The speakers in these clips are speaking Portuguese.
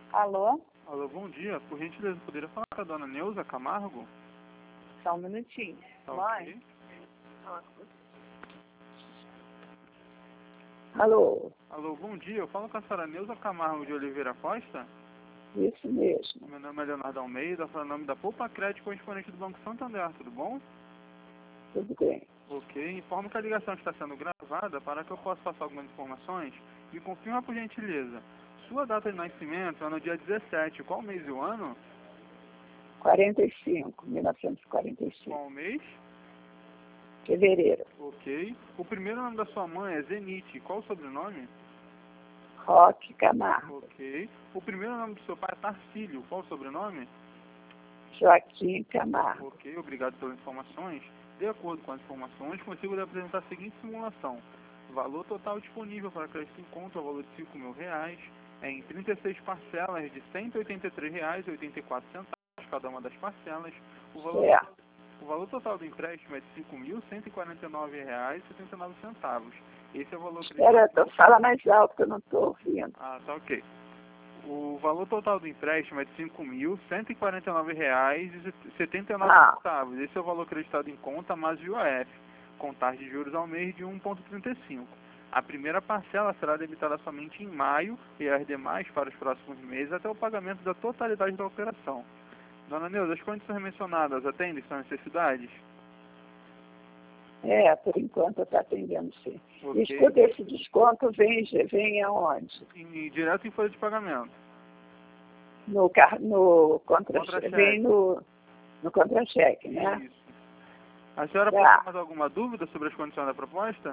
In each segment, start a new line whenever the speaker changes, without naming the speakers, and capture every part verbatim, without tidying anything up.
Alô?
Alô, bom dia. Por gentileza, poderia falar com a dona Neuza Camargo?
Só um minutinho.
Tá
Mãe?
ok.
Alô?
Alô, bom dia. Eu falo com a senhora Neuza Camargo de Oliveira Costa.
Isso mesmo.
Meu nome é Leonardo Almeida, falo em nome da Poupa Crédito, correspondente do Banco Santander. Tudo bom?
Tudo bem.
Ok. Informo que a ligação está sendo gravada para que eu possa passar algumas informações. Me confirma, por gentileza. Sua data de nascimento é no dia dezessete. Qual mês e o ano?
quarenta e cinco, mil novecentos e quarenta e cinco.
Qual mês?
Fevereiro.
Ok. O primeiro nome da sua mãe é Zenite. Qual o sobrenome?
Roque Camargo.
Ok. O primeiro nome do seu pai é Tarcílio. Qual o sobrenome?
Joaquim Camargo.
Ok, obrigado pelas informações. De acordo com as informações, consigo lhe apresentar a seguinte simulação. O valor total disponível para crédito em conta é o valor de cinco mil reais, é em trinta e seis parcelas de cento e oitenta e três reais e oitenta e quatro centavos cada uma das parcelas. O valor,
É.
o valor total do empréstimo é de cinco mil cento e quarenta e nove reais e setenta e nove centavos. Esse é o valor...
Espera, tô, fala mais alto que eu não estou ouvindo.
Ah, tá ok. O valor total do empréstimo é de cinco mil cento e quarenta e nove reais e setenta e nove centavos. Esse é o valor acreditado em conta mais I O F, com taxa de juros ao mês de um vírgula trinta e cinco. A primeira parcela será debitada somente em maio e as demais para os próximos meses até o pagamento da totalidade da operação. Dona Neuza, as condições mencionadas atendem suas necessidades?
É, por enquanto está atendendo sim.
Ok.
Escuta, esse desconto vem, vem aonde?
Em, direto em folha de pagamento.
No, car- no contra,
Contra-cheque.
Vem no, no contra-cheque, né?
Isso. A senhora
Tá.
pode ter mais alguma dúvida sobre as condições da proposta?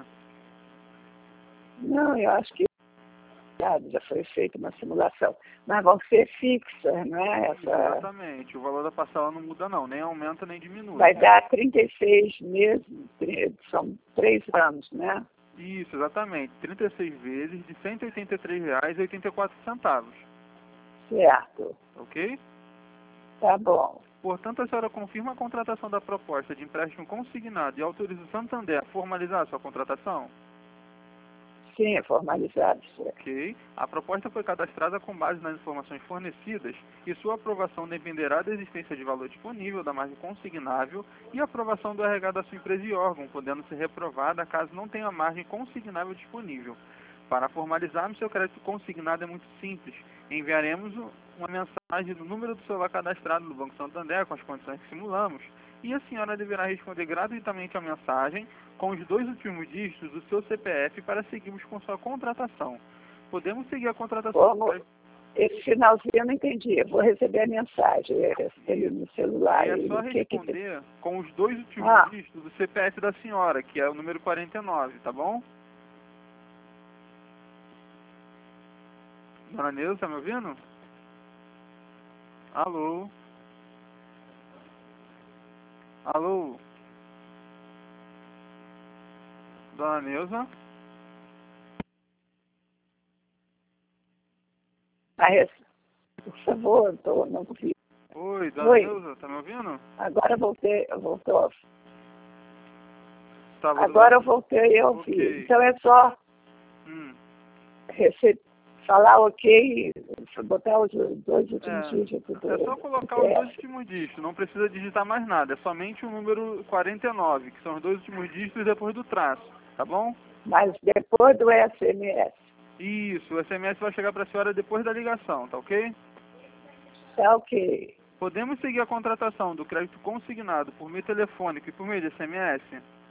Não, eu acho que já foi feita uma simulação. Mas vão ser fixas, não é?
Isso,
Essa,
exatamente. O valor da parcela não muda não, nem aumenta nem diminui.
vai dar trinta e seis meses, tri- são três anos, né?
Isso, exatamente. trinta e seis vezes de cento e oitenta e três reais e oitenta e quatro centavos.
Certo.
Ok?
Tá bom.
Portanto, a senhora confirma a contratação da proposta de empréstimo consignado e autoriza o Santander a formalizar a sua contratação?
Sim, é formalizado, certo.
Ok. A proposta foi cadastrada com base nas informações fornecidas e sua aprovação dependerá da existência de valor disponível da margem consignável e aprovação do R H da sua empresa e órgão, podendo ser reprovada caso não tenha margem consignável disponível. Para formalizarmos seu crédito consignado é muito simples. Enviaremos uma mensagem do número do celular cadastrado no Banco Santander com as condições que simulamos e a senhora deverá responder gratuitamente a mensagem com os dois últimos dígitos do seu C P F para seguirmos com sua contratação. Podemos seguir a contratação...
Como? Esse finalzinho eu não entendi. Eu vou receber a mensagem, eu recebi no celular.
E é
e
só
o que que-
responder com os dois últimos
Ah.
dígitos do C P F da senhora, que é o número quarenta e nove, tá bom? Dona Neuza, tá me ouvindo? Alô? Alô? Dona Neuza?
Ah, esse- por favor, eu tô, não ouvi.
Oi, Dona
Oi.
Neuza, tá me ouvindo?
Agora eu voltei, eu voltou.
Tava
Agora eu voltei a ouvir.
Ok.
Então é só
Hum.
rece- falar ok, botar os dois últimos
É,
dígitos do
é só colocar os dois últimos dígitos, não precisa digitar mais nada, é somente o número quarenta e nove, que são os dois últimos dígitos depois do traço, tá bom?
Mas depois do S M S.
Isso, o S M S vai chegar para a senhora depois da ligação, tá ok?
Tá ok.
Podemos seguir a contratação do crédito consignado por meio telefônico e por meio de S M S?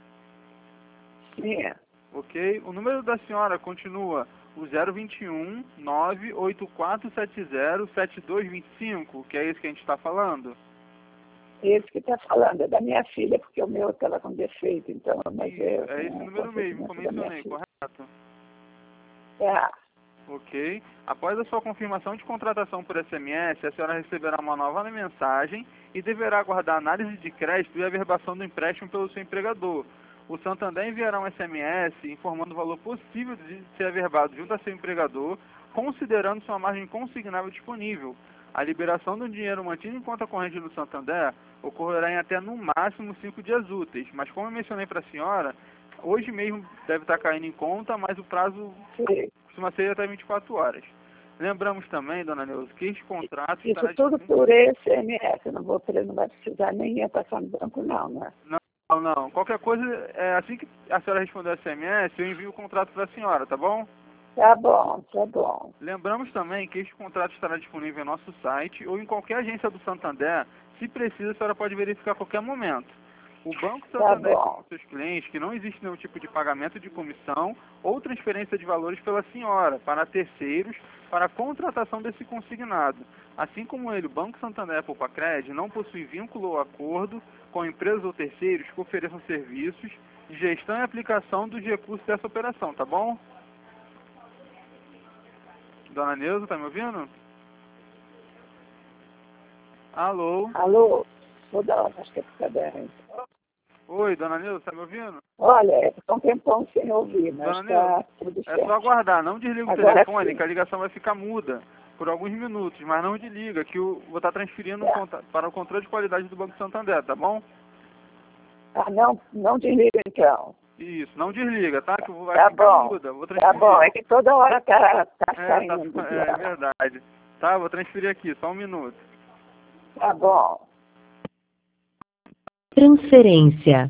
Sim.
Ok? O número da senhora continua o zero vinte e um, nove oito quatro sete zero, sete dois dois cinco, que é esse que a gente está falando?
Esse que está falando é da minha filha, porque o meu estava com defeito, então, mas
Isso,
eu,
é esse
com
número mesmo,
procedimento da minha
mencionei,
filha.
correto?
Tá.
Ok. Após a sua confirmação de contratação por S M S, a senhora receberá uma nova mensagem e deverá aguardar a análise de crédito e a averbação do empréstimo pelo seu empregador. O Santander enviará um S M S informando o valor possível de ser averbado junto a seu empregador, considerando sua margem consignável disponível. A liberação do dinheiro mantido em conta corrente do Santander ocorrerá em até no máximo cinco dias úteis, mas como eu mencionei para a senhora, hoje mesmo deve estar caindo em conta, mas o prazo
Sim.
costuma ser até vinte e quatro horas. Lembramos também, dona Neuza, que este contrato
Isso
estará
tudo
disponível...
por S M S. Eu não vou, não vai precisar nem ir passar no banco, não, né?
Não, não. Qualquer coisa, é, assim que a senhora responder o S M S, eu envio o contrato para a senhora, tá bom?
Tá bom, tá bom.
Lembramos também que este contrato estará disponível em nosso site ou em qualquer agência do Santander. Se precisa, a senhora pode verificar a qualquer momento. O Banco
Tá
Santander
bom.
informa aos seus clientes que não existe nenhum tipo de pagamento de comissão ou transferência de valores pela senhora para terceiros para a contratação desse consignado. Assim como ele, o Banco Santander Poupa-Cred não possui vínculo ou acordo com empresas ou terceiros que ofereçam serviços de gestão e aplicação dos recursos dessa operação, tá bom? Dona Neuza, tá me ouvindo? Alô?
Alô? Vou dar uma acho que fica bem.
Oi, dona Neuza, tá me ouvindo?
Olha, ficou um tempão sem ouvir, mas
Dona
tá
Neuza,
tudo
é
certo.
só aguardar, não desliga o
Agora
telefone,
sim.
que a ligação vai ficar muda por alguns minutos, mas não desliga, que eu vou estar transferindo
Tá.
conta- para o controle de qualidade do Banco Santander, tá bom?
Ah, não, não desliga então.
Isso, não desliga, tá? Que vai
Tá
ficar
bom.
muda, vou
Tá
transferir.
bom, é que toda hora tá, tá
É,
saindo.
tá, é verdade. Tá, vou transferir aqui, só um minuto.
Tá bom.
Transferência.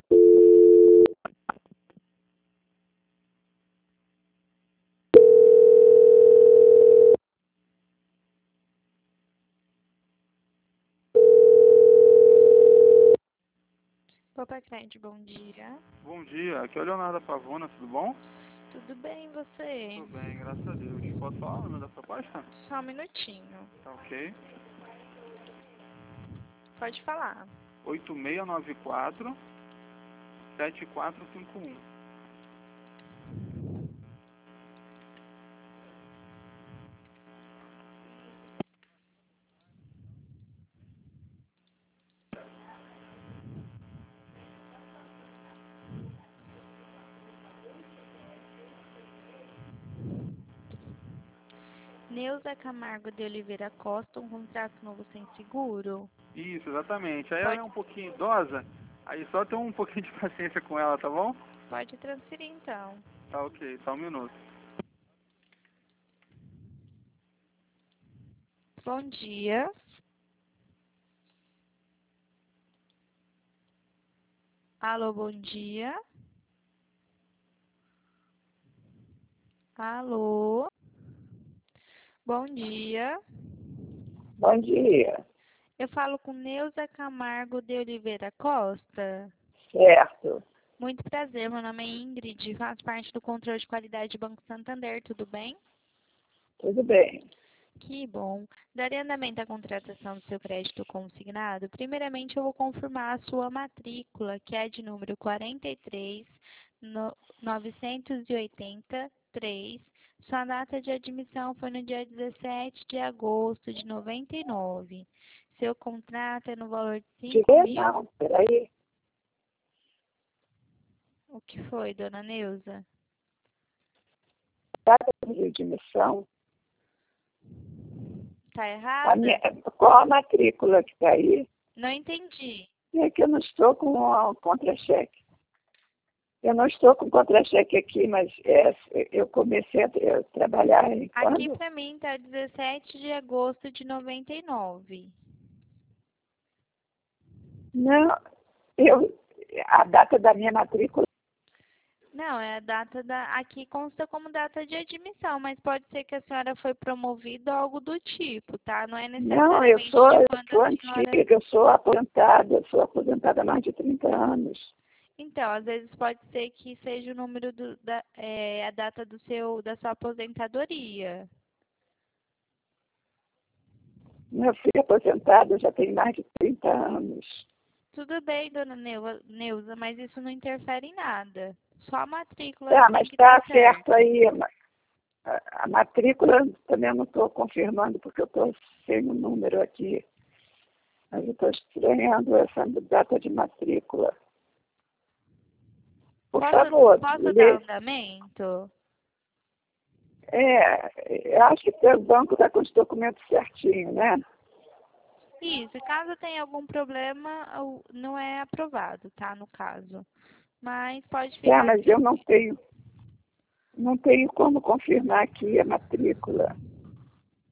Poupa-Cred, bom dia.
Bom dia, aqui é o Leonardo Pavona, tudo bom?
Tudo bem, e você?
Tudo bem, graças a Deus. Posso falar o nome da proposta?
Só um minutinho.
Tá ok.
Pode falar.
oito seis nove quatro, sete quatro cinco um.
Neuza Camargo de Oliveira Costa, um contrato novo sem seguro?
Isso, exatamente. Aí
Pode-
ela é um pouquinho idosa, aí só tem um pouquinho de paciência com ela, tá bom?
Pode transferir então.
Tá ok, só um minuto.
Bom dia. Alô, bom dia. Alô. Bom dia.
Bom dia.
Eu falo com Neuza Camargo de Oliveira Costa.
Certo.
Muito prazer, meu nome é Ingrid, faço parte do controle de qualidade do Banco Santander, tudo bem?
Tudo bem.
Que bom. Daria andamento à contratação do seu crédito consignado? Primeiramente, eu vou confirmar a sua matrícula, que é de número quarenta e três, novecentos e oitenta e três. Sua data de admissão foi no dia dezessete de agosto de noventa e nove. Seu contrato é no valor de cinco
Dizer
mil.
não, peraí.
O que foi, dona Neuza?
Data de admissão.
Tá
A
errado?
minha, qual a matrícula que está aí?
Não entendi.
É que eu não estou com o contra-cheque. Eu não estou com contra-cheque aqui, mas é, eu comecei a, tra- trabalhar em
Aqui
quando?
pra mim tá dezessete de agosto de noventa e nove.
Não, eu, a data da minha matrícula.
Não, é a data da. Aqui consta como data de admissão, mas pode ser que a senhora foi promovida ou algo do tipo, tá? Não é
Não, eu
necessariamente
sou,
de
eu
quando
sou
a senhora.
antiga, eu sou aposentada, eu sou aposentada há mais de trinta anos.
Então, às vezes pode ser que seja o número do, da, é, a data do seu, da sua aposentadoria.
Eu fui aposentada, já tem mais de trinta anos.
Tudo bem, dona Neuza, Neuza, mas isso não interfere em nada. Só a matrícula
Tá,
tem
mas
que
está
estar certa.
certo aí. A, a matrícula também eu não estou confirmando, porque eu estou sem o número aqui. Mas eu estou estranhando essa data de matrícula. Por
Posso,
favor,
posso
lê.
dar andamento?
É, eu acho que o seu banco está com os documentos certinhos, né?
Isso, caso tenha algum problema, o- não é aprovado, tá, no caso. Mas pode
É,
ficar
mas eu não
tranquilo.
tenho, não tenho como confirmar aqui a matrícula.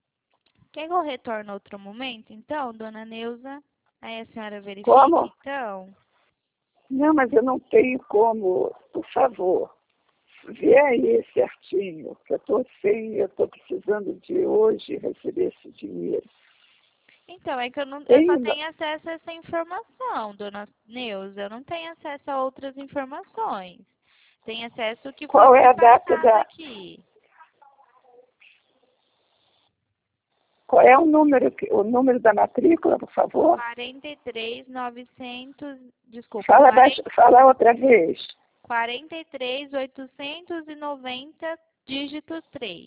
Quer que eu retorne outro momento, então, dona Neuza? Aí a senhora verifica,
Como?
então.
Não, mas eu não tenho como, por favor. Vê aí certinho, que eu estou sem, eu estou precisando de hoje receber esse dinheiro.
Então, é que eu, não, eu
Tem
só
uma-
tenho acesso a essa informação, dona Neuza. Eu não tenho acesso a outras informações. Tenho acesso ao que foi
Qual é
me
a data
passado
da,
aqui.
qual é o número, que- o número da matrícula, por favor?
quarenta e três, novecentos, desculpa,
Fala,
quarenta,
baixo, fala outra vez.
quarenta e três, oitocentos e noventa, dígito três.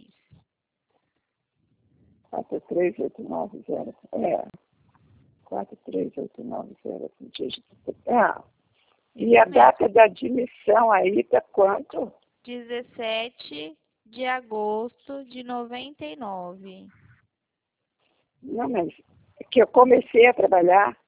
quatro três oito nove zero. É. quatro três oito nove zero. Ah, e a data da admissão aí está quanto?
dezessete de agosto de noventa e nove.
Não, mas é que eu comecei a trabalhar.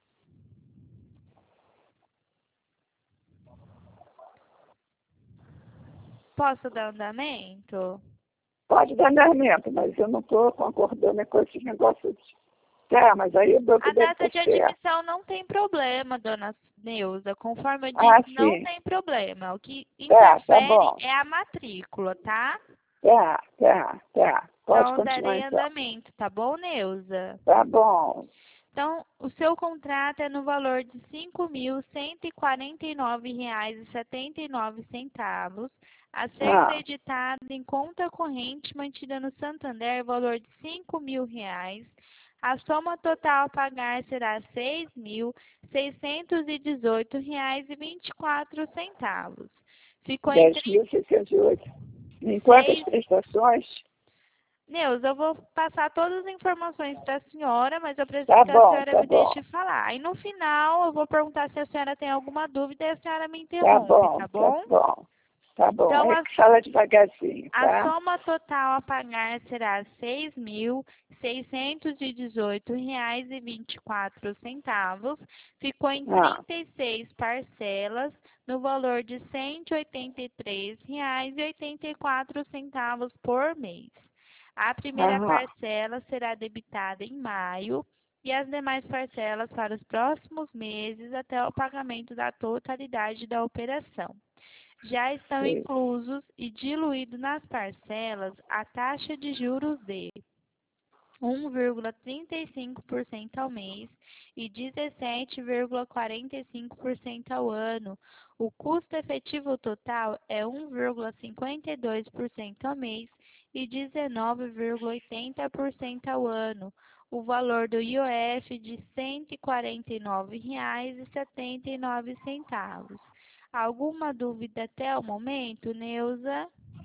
Posso dar andamento?
Pode dar andamento, mas eu não estou concordando com esse negócio de... Tá, mas aí o banco
A
deve
data
estar
de
certo.
admissão não tem problema, dona Neuza. Conforme eu
Ah,
disse, não
sim.
tem problema. O que
Tá, tá
interfere
bom.
é a matrícula, tá?
Tá, tá, tá. Pode
Então,
continuar
darei
então.
andamento, tá bom, Neuza?
Tá bom.
Então, o seu contrato é no valor de cinco mil cento e quarenta e nove reais e setenta e nove centavos, a ser
Ah,
creditado em conta corrente mantida no Santander, valor de cinco mil reais. A soma total a pagar será seis mil seiscentos e dezoito reais e vinte e quatro centavos. Ficou em
dez mil seiscentos e oito. Em quantas prestações?
Neuza, eu vou passar todas as informações para a senhora, mas eu preciso
Tá
que a
bom,
senhora
tá
me
bom.
deixe falar. Aí no final eu vou perguntar se a senhora tem alguma dúvida e a senhora me
Tá
interrompe,
bom,
tá
tá
bom?
bom. Tá bom.
Então
É
a,
que fala devagarzinho,
a
tá?
soma total a pagar será seis mil seiscentos e dezoito reais e vinte e quatro centavos. Ficou em
Ah,
trinta e seis parcelas no valor de cento e oitenta e três reais e oitenta e quatro centavos por mês. A primeira
aham.
parcela será debitada em maio e as demais parcelas para os próximos meses até o pagamento da totalidade da operação. Já estão
Sei.
inclusos e diluídos nas parcelas a taxa de juros de um vírgula trinta e cinco por cento ao mês e dezessete vírgula quarenta e cinco por cento ao ano. O custo efetivo total é um vírgula cinquenta e dois por cento ao mês e dezenove vírgula oitenta por cento ao ano. O valor do I O F de cento e quarenta e nove reais e setenta e nove centavos. Alguma dúvida até o momento, Neuza?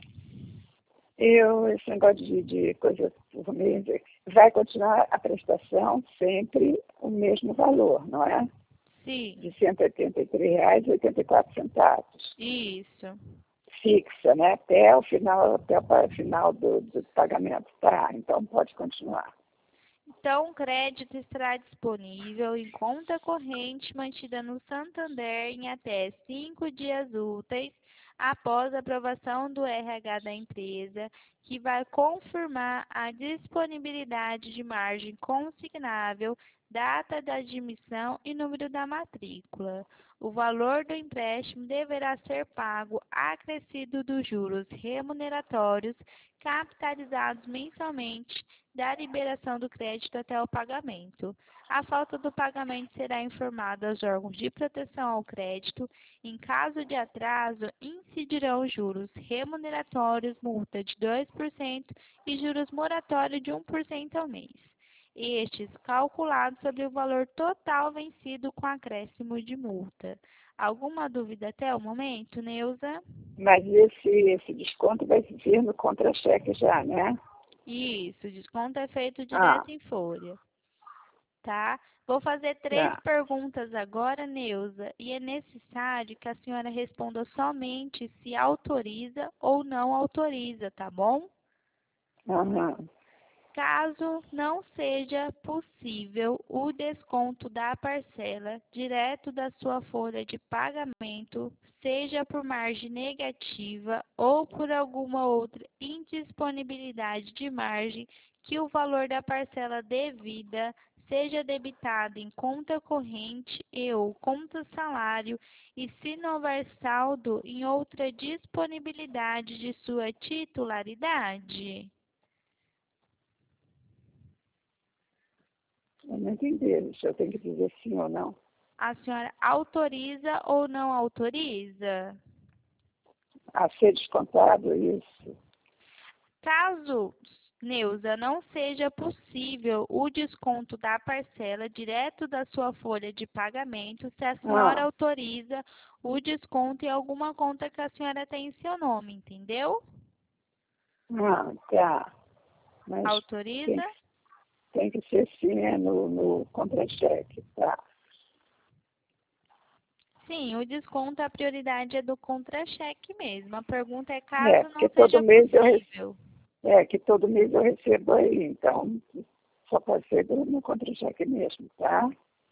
Eu, esse negócio de, de coisa por mês, vai continuar a prestação sempre o mesmo valor, não é?
Sim,
De cento e oitenta e três reais e oitenta e quatro centavos.
isso.
Fixa, né? Até o final, até o final do, do pagamento. Tá, então pode continuar.
Então, o crédito estará disponível em conta corrente mantida no Santander em até cinco dias úteis após a aprovação do R H da empresa, que vai confirmar a disponibilidade de margem consignável, data da admissão e número da matrícula. O valor do empréstimo deverá ser pago acrescido dos juros remuneratórios capitalizados mensalmente da liberação do crédito até o pagamento. A falta do pagamento será informada aos órgãos de proteção ao crédito. Em caso de atraso, incidirão juros remuneratórios, multa de dois por cento e juros moratórios de um por cento ao mês. Estes calculados sobre o valor total vencido com acréscimo de multa. Alguma dúvida até o momento, Neuza?
Mas esse, esse desconto vai vir no contra-cheque já, né?
Isso, desconto é feito
Ah,
direto em folha, tá? Vou fazer três
tá.
perguntas agora, Neuza, e é necessário que a senhora responda somente se autoriza ou não autoriza, tá bom?
Aham.
Caso não seja possível o desconto da parcela direto da sua folha de pagamento, seja por margem negativa ou por alguma outra indisponibilidade de margem que o valor da parcela devida seja debitado em conta corrente e ou conta salário e se não houver saldo em outra disponibilidade de sua titularidade.
Eu não entendi se eu tenho que dizer sim ou não.
A senhora autoriza ou não autoriza?
A ser descontado isso.
Caso, Neuza, não seja possível o desconto da parcela direto da sua folha de pagamento, se a senhora
Ah.
autoriza o desconto em alguma conta que a senhora tem em seu nome, entendeu?
Ah, tá. Mas
Autoriza?
tem, tem que ser sim é no, no contra-cheque, tá?
Sim, o desconto, a prioridade é do contra-cheque mesmo. A pergunta é
É,
caso
porque
não seja
todo mês eu recebo.
possível.
É, que todo mês eu recebo aí, então só pode ser do- no contra-cheque mesmo, tá?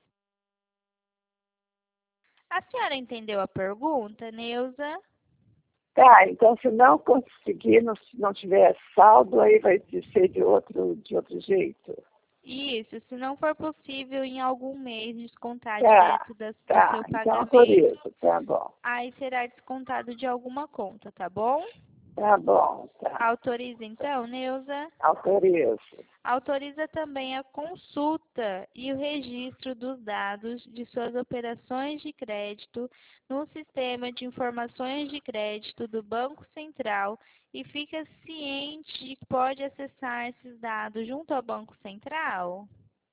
A senhora entendeu a pergunta, Neuza?
Tá, então se não conseguir, não, se não tiver saldo, aí vai ser de outro, de outro jeito.
Isso, se não for possível em algum mês descontar
Tá,
direto da- do
tá,
seu
então
pagamento,
autorizo, tá bom.
aí será descontado de alguma conta, tá bom?
Tá bom, tá.
Autoriza então, Neuza?
Autorizo.
Autoriza também a consulta e o registro dos dados de suas operações de crédito no Sistema de Informações de Crédito do Banco Central e fica ciente de que pode acessar esses dados junto ao Banco Central?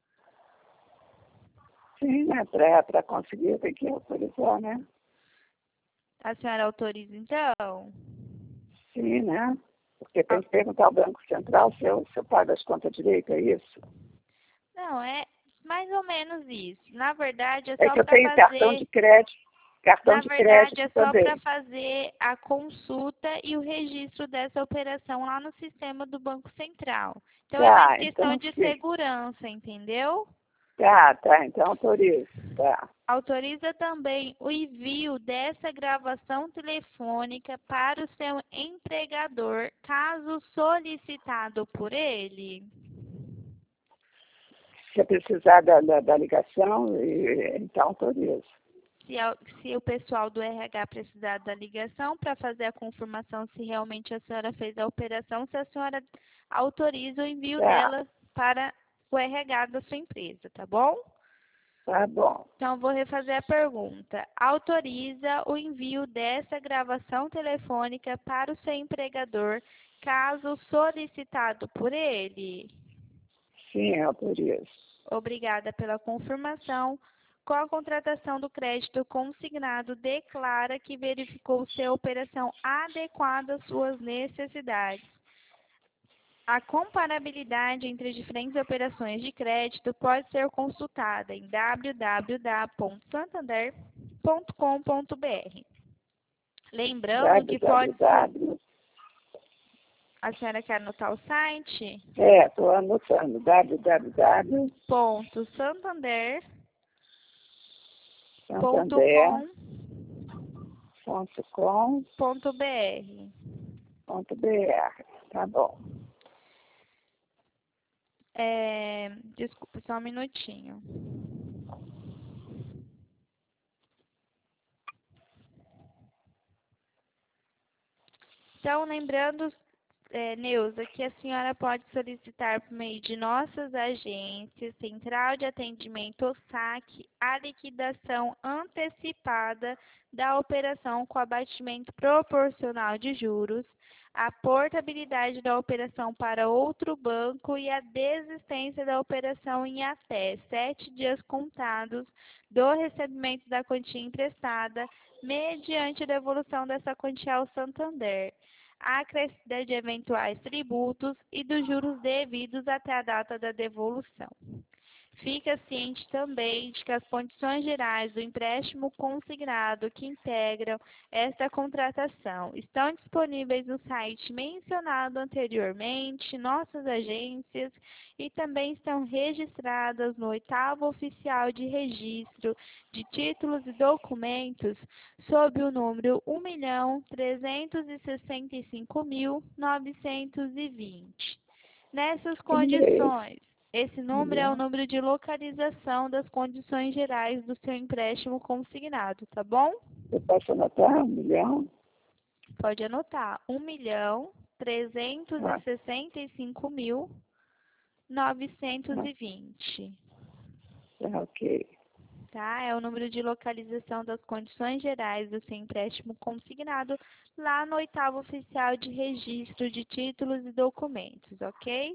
Sim, né? Para conseguir, tem que autorizar, né?
A senhora autoriza então?
Sim, né? Porque tem que perguntar ao Banco Central se eu, se eu pago as contas direito, é isso?
Não, é mais ou menos isso. Na verdade, é
É
só
que eu
para
tenho cartão
fazer.
de crédito, cartão
Na
de
verdade, é
crédito
só
também.
para fazer a consulta e o registro dessa operação lá no sistema do Banco Central. Então, é mais
Tá,
questão
então
de
sim.
segurança, entendeu?
Tá, tá, então autorizo, tá.
Autoriza também o envio dessa gravação telefônica para o seu empregador, caso solicitado por ele.
Se eu precisar da, da, da ligação, e- então autorizo.
Se, a- se o pessoal do R H precisar da ligação para fazer a confirmação se realmente a senhora fez a operação, se a senhora autoriza o envio
Tá,
dela para o R H da sua empresa, tá bom?
tá bom.
Então, vou refazer a pergunta. Autoriza o envio dessa gravação telefônica para o seu empregador, caso solicitado por ele?
Sim, autorizo.
Obrigada pela confirmação. Com a contratação do crédito consignado, declara que verificou se a operação adequada às suas necessidades. A comparabilidade entre diferentes operações de crédito pode ser consultada em w w w ponto santander ponto com ponto b r. Lembrando que pode ser...
www.
A senhora quer anotar o site?
É, estou anotando. www.
Ponto santander ponto
Santander.
com
Ponto com.
ponto b r.
Ponto br. Tá bom.
É, desculpe, só um minutinho. Então, lembrando, é, Neuza, que a senhora pode solicitar por meio de nossas agências, Central de Atendimento ou S A C, a liquidação antecipada da operação com abatimento proporcional de juros, a portabilidade da operação para outro banco e a desistência da operação em até sete dias contados do recebimento da quantia emprestada, mediante a devolução dessa quantia ao Santander, a acrescida de eventuais tributos e dos juros devidos até a data da devolução. Fica ciente também de que as condições gerais do empréstimo consignado que integram esta contratação estão disponíveis no site mencionado anteriormente, nossas agências, e também estão registradas no oitavo oficial de registro de títulos e documentos sob o número um milhão trezentos e sessenta e cinco mil novecentos e vinte. Nessas
Que número é esse?
condições, esse número é o
Milhão.
número de localização das condições gerais do seu empréstimo consignado, tá bom?
Eu posso anotar um milhão?
Pode anotar, um milhão trezentos
Ah,
e sessenta e cinco mil novecentos e vinte.
tá, ok.
Tá? É o número de localização das condições gerais do seu empréstimo consignado lá no oitavo oficial de registro de títulos e documentos, ok?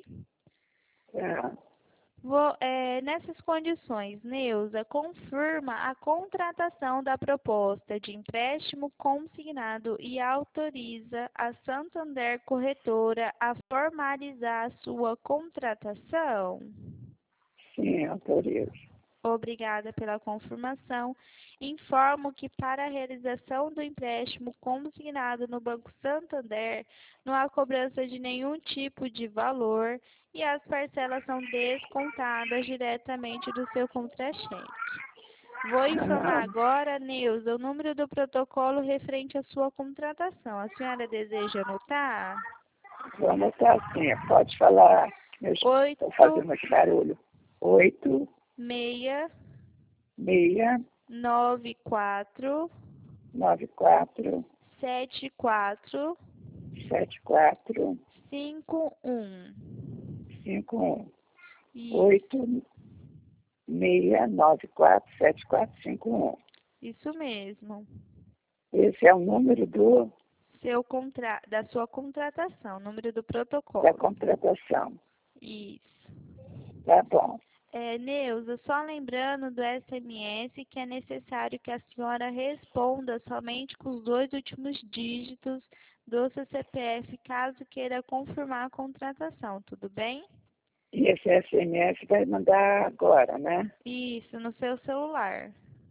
Tá.
Vou, é, nessas condições, Neuza confirma a contratação da proposta de empréstimo consignado e autoriza a Santander Corretora a formalizar a sua contratação.
Sim, autorizo.
Obrigada pela confirmação. Informo que para a realização do empréstimo consignado no Banco Santander, não há cobrança de nenhum tipo de valor e as parcelas são descontadas diretamente do seu contra-cheque. Vou informar
Ah,
agora, Neuza, o número do protocolo referente à sua contratação. A senhora deseja anotar?
vou anotar assim, pode falar. Eu estou
Oito,
fazendo aqui barulho. Oito,
meia,
meia,
nove, quatro,
nove, quatro,
sete, quatro,
sete, quatro,
cinco, um.
cinco, um.
Isso,
Oito, meia, nove, quatro, sete, quatro, cinco, um.
isso mesmo.
Esse é o número do,
Seu contra... Da sua contratação, número do
da
protocolo.
contratação.
Isso.
Tá bom.
É, Neuza, só lembrando do S M S que é necessário que a senhora responda somente com os dois últimos dígitos do seu C P F, caso queira confirmar a contratação, tudo bem?
E esse S M S vai mandar agora, né?
Isso, no seu celular.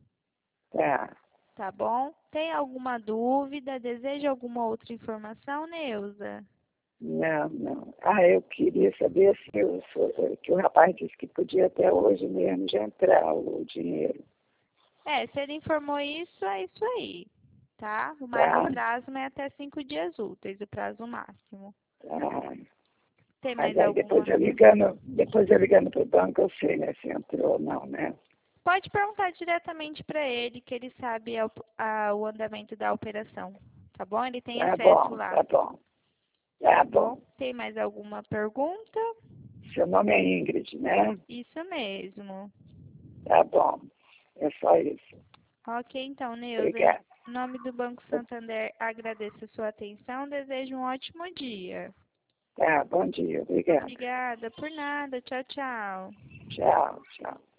Tá.
Tá bom? Tem alguma dúvida? Deseja alguma outra informação, Neuza?
Não, não. Ah, eu queria saber se eu, se- que o rapaz disse que podia até hoje mesmo já entrar o dinheiro.
É, se ele informou isso, é isso aí, tá? O mais
Tá?
o prazo é até cinco dias úteis, o prazo máximo.
Tá.
Tem
Mas
mais
aí depois
alguma?
eu ligando, depois eu ligando pro banco, eu sei, né, se entrou ou não, né?
Pode perguntar diretamente para ele, que ele sabe a- a- o andamento da operação, tá bom? Ele tem
Tá
acesso
bom,
lá,
tá bom. Tá
bom?
bom.
Tem mais alguma pergunta?
Seu nome é Ingrid, né?
Isso mesmo.
Tá bom. É só isso.
Ok, então, Neuza, em
Obrigada.
nome do Banco Santander, agradeço a sua atenção, desejo um ótimo dia.
Tá, bom dia. Obrigada.
Obrigada, por nada. Tchau, tchau.
Tchau, tchau.